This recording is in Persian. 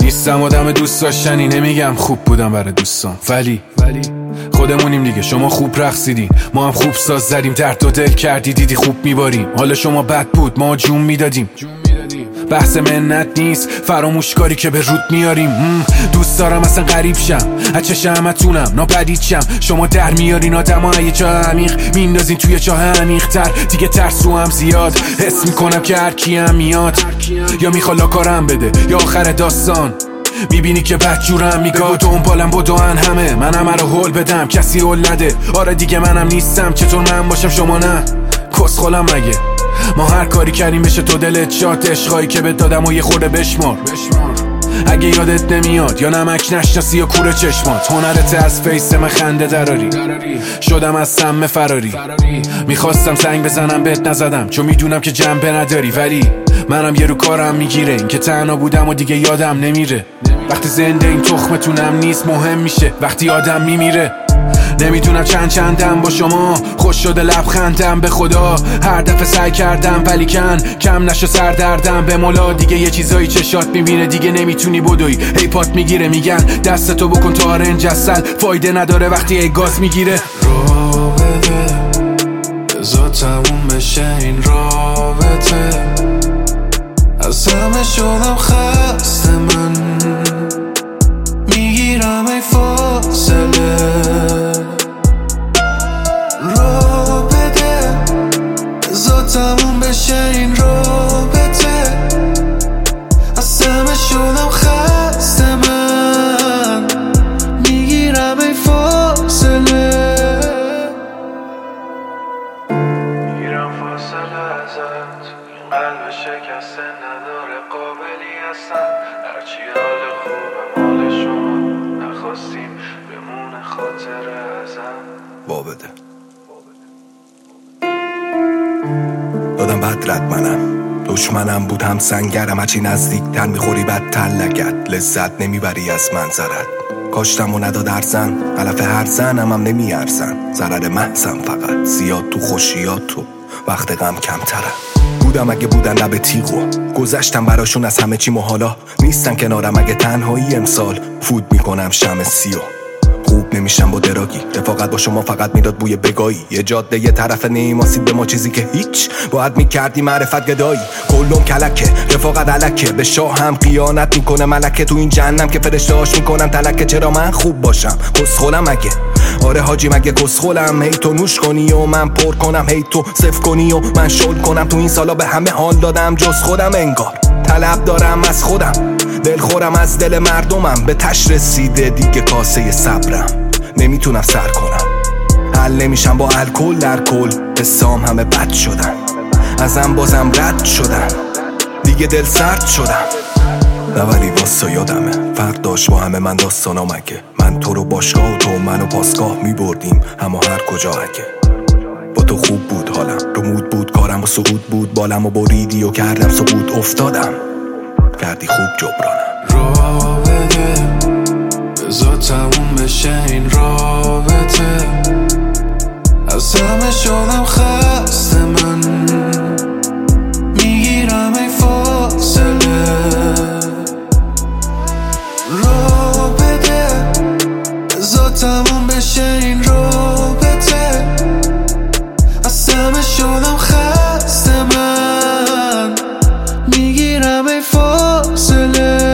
نیستم آدم دوست داشتنی، نمیگم خوب بودم برای دوستان، ولی خودمونیم دیگه. شما خوب رقصیدین، ما هم خوب ساز زدیم، درد و دل کردی دیدی خوب میباریم. حالا شما بد بود ما جون میدادیم. بحث منت نیست، فراموشکاری که به رود میاریم. دوست دارم اصلا غریب شم، از چشمتونم ناپدید شم. شما در میارین آدم یه جا عمیق، میندازین توی چاه عمیق تر. دیگه ترسو هم زیاد، حس میکنم که هر کیم میاد یا میخوالا کارم بده یا آخر داستان میبینی که بدجورم. میگه دنبالم بدوان همه، من همه رو هول بدم کسی هول نده. آره دیگه منم نیستم، چطور من باشم شما نه؟ کسخلم مگه؟ ما هر کاری کردیم بشه تو دلت شاد. عشقایی که بهت دادم و یه خورده بشمار. اگه یادت نمیاد یا نمک نشناسی یا کوره چشمات، هنرت از فیس من خنده دراری. شدم از سم فراری، میخواستم زنگ بزنم بهت نزدم چون میدونم که جنبه نداری. ولی منم یه رو کارم میگیره، این که تنها بودم و دیگه یادم نمیره. وقتی زنده این تخمتونم نیست مهم میشه وقتی آدم میمیره. نمیدونم چندم با شما خوش شده لبخندم، به خدا هر دفعه سعی کردم ولی کم نشو سردردم. به مولا دیگه یه چیزایی چشات میبینه دیگه نمیتونی بدوی. هی پات میگیره میگن دستتو بکن تا آرنج اصل فایده نداره وقتی ای گاز میگیره. رو بده بذار تموم بشه این رابطه، از همه شدم خسته من، میگیرم ای فاصله. رو بده بذار تموم بشه این رابطه، از همه شدم خسته من، میگیرم ای فاصله. میگیرم فاصله ازت، این قلب شکسته نداره قابلی هستن. هرچی حال خوبه مال شما، نخواستیم بمونه خاطره ازم. با بده دادم بد رد منم، دشمنم بود هم سنگرم. هرچی نزدیک تر میخوری بدتر لگت، لذت نمیبری از منظرت. کاشتم و نداد ارزن، علف هر زنم هم نمیارزن. ضرر محضم فقط زیاد تو خوشیات تو وقت غم کمترم. بودم اگه بودن لب تیغو، گذشتم براشون از همه چی. حالا نیستن کنارم اگه تنهایی امسال فوت میکنم شم سیو. خوب نمیشم با دراگی، رفاقت با شما فقط میداد بوی بگایی. یه جاده یه طرف نیماسید به ما چیزی که هیچ باید میکردی معرفت گدایی. کلم کلکه رفاقت علکه، به شاه هم قیانت میکنه ملکه. تو این جهنم که فرشته هاش میکنن تلکه. چرا من خوب باشم کسخلم مگه؟ آره حاجی مگه کسخلم؟ هی تو نوش کنی و من پر کنم، هی تو صف کنی و من شل کنم. تو این سالا به همه حال دادم جز خودم، انگار طلب دارم از خودم. دلخورم از دل مردمم، به تش رسیده دیگه کاسه صبرم. نمیتونم سر کنم، حل نمیشم با الکل. در کل حسام همه بد شدن، ازم بازم رد شدن، دیگه دل سرد شدم. نه ولی واسه یادمه فرق داشت با همه من داستانا مگه. من تو رو باشگاه و تو منو پاسگاه میبردیم اما هر کجا اگه. با تو خوب بود حالم، رو مود بود کارم و سقوط بود بالم و بریدی و کردم سقوط. افتادم کردی خوب جبرانم. رو بده بذار تموم بشه این رابطه، از همه شدم خسته من، میگیرم ای فاصله. رو بده بذار تموم بشه این رابطه، از همه شدم خسته من، میگیرم ای فاصله.